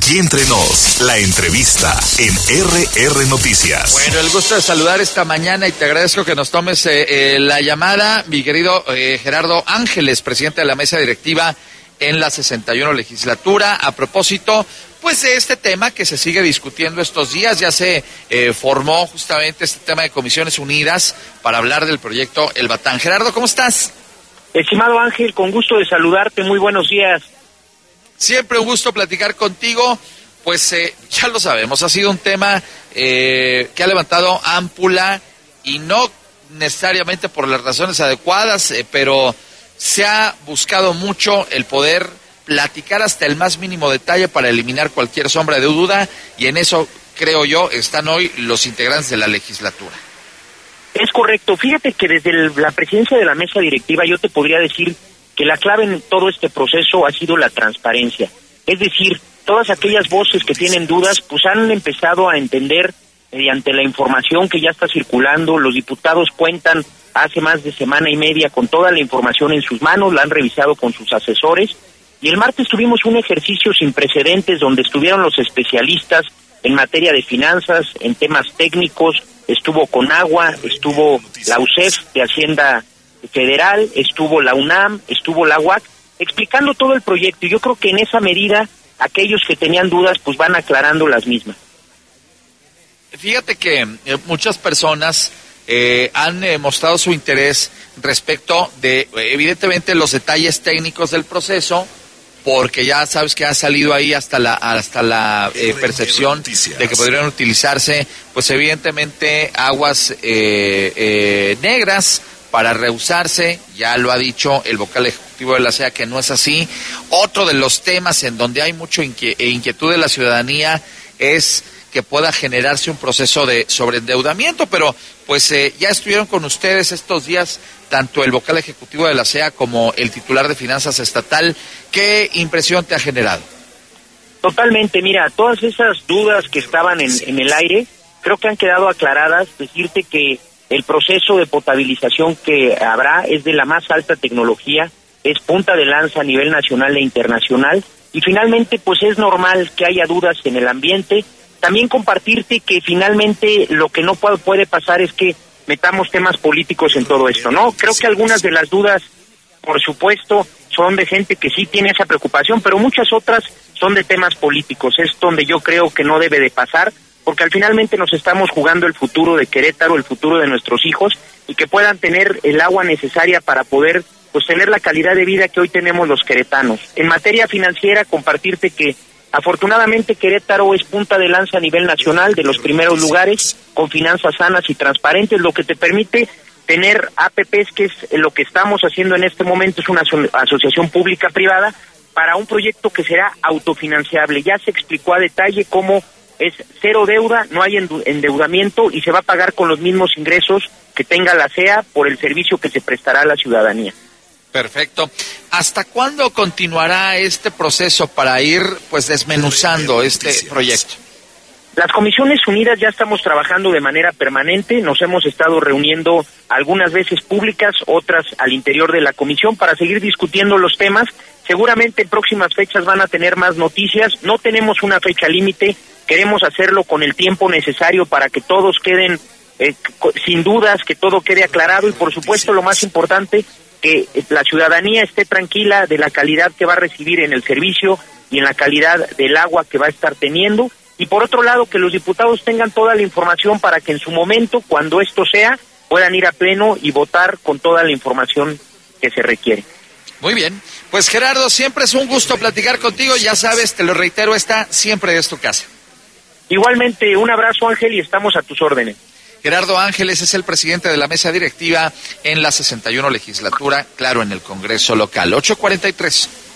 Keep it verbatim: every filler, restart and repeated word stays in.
Aquí entre nos, la entrevista en R R Noticias. Bueno, el gusto de saludar esta mañana y te agradezco que nos tomes eh, eh, la llamada, mi querido eh, Gerardo Ángeles, presidente de la mesa directiva en la sesenta y uno legislatura, a propósito pues de este tema que se sigue discutiendo estos días. Ya se eh, formó justamente este tema de Comisiones Unidas para hablar del proyecto El Batán. Gerardo, ¿cómo estás? Estimado Ángel, con gusto de saludarte, muy buenos días. Siempre un gusto platicar contigo. Pues eh, ya lo sabemos, ha sido un tema eh, que ha levantado ámpula y no necesariamente por las razones adecuadas, eh, pero se ha buscado mucho el poder platicar hasta el más mínimo detalle para eliminar cualquier sombra de duda, y en eso, creo yo, están hoy los integrantes de la legislatura. Es correcto. Fíjate que desde el, la presidencia de la mesa directiva yo te podría decir que la clave en todo este proceso ha sido la transparencia. Es decir, todas aquellas voces que tienen dudas pues han empezado a entender mediante la información que ya está circulando. Los diputados cuentan hace más de semana y media con toda la información en sus manos, la han revisado con sus asesores, y el martes tuvimos un ejercicio sin precedentes donde estuvieron los especialistas en materia de finanzas, en temas técnicos. Estuvo Conagua, estuvo la U C E F de Hacienda Federal, estuvo la UNAM, estuvo la U A C, explicando todo el proyecto, y yo creo que en esa medida aquellos que tenían dudas pues van aclarando las mismas. Fíjate que eh, muchas personas eh, han eh, mostrado su interés respecto de, eh, evidentemente, los detalles técnicos del proceso, porque ya sabes que ha salido ahí hasta la hasta la eh, percepción de que podrían utilizarse, pues evidentemente, aguas eh, eh, negras para rehusarse. Ya lo ha dicho el vocal ejecutivo de la C E A que no es así. Otro de los temas en donde hay mucha inquietud de la ciudadanía es que pueda generarse un proceso de sobreendeudamiento, pero pues eh, ya estuvieron con ustedes estos días tanto el vocal ejecutivo de la C E A como el titular de Finanzas Estatal. ¿Qué impresión te ha generado? Totalmente, mira, todas esas dudas que estaban en, en el aire, creo que han quedado aclaradas. Decirte que el proceso de potabilización que habrá es de la más alta tecnología, es punta de lanza a nivel nacional e internacional, y finalmente pues es normal que haya dudas en el ambiente. También compartirte que finalmente lo que no puede, puede pasar es que metamos temas políticos en todo esto, ¿no? Creo que algunas de las dudas, por supuesto, son de gente que sí tiene esa preocupación, pero muchas otras son de temas políticos. Es donde yo creo que no debe de pasar, porque al finalmente nos estamos jugando el futuro de Querétaro, el futuro de nuestros hijos, y que puedan tener el agua necesaria para poder pues tener la calidad de vida que hoy tenemos los queretanos. En materia financiera, compartirte que afortunadamente Querétaro es punta de lanza a nivel nacional, de los primeros lugares, con finanzas sanas y transparentes, lo que te permite tener A P Pes, que es lo que estamos haciendo en este momento, es una aso- asociación pública-privada, para un proyecto que será autofinanciable. Ya se explicó a detalle cómo es cero deuda, no hay endeudamiento, y se va a pagar con los mismos ingresos que tenga la C E A por el servicio que se prestará a la ciudadanía. Perfecto. ¿Hasta cuándo continuará este proceso para ir pues desmenuzando este proyecto? Las Comisiones Unidas ya estamos trabajando de manera permanente, nos hemos estado reuniendo algunas veces públicas, otras al interior de la comisión, para seguir discutiendo los temas. Seguramente en próximas fechas van a tener más noticias, no tenemos una fecha límite, queremos hacerlo con el tiempo necesario para que todos queden eh, sin dudas, que todo quede aclarado, y por supuesto lo más importante, que la ciudadanía esté tranquila de la calidad que va a recibir en el servicio y en la calidad del agua que va a estar teniendo. Y por otro lado, que los diputados tengan toda la información para que en su momento, cuando esto sea, puedan ir a pleno y votar con toda la información que se requiere. Muy bien. Pues Gerardo, siempre es un gusto platicar contigo. Ya sabes, te lo reitero, esta siempre es tu casa. Igualmente, un abrazo, Ángel, y estamos a tus órdenes. Gerardo Ángeles es el presidente de la mesa directiva en la sesenta y uno legislatura, claro, en el Congreso local. ocho cuarenta y tres.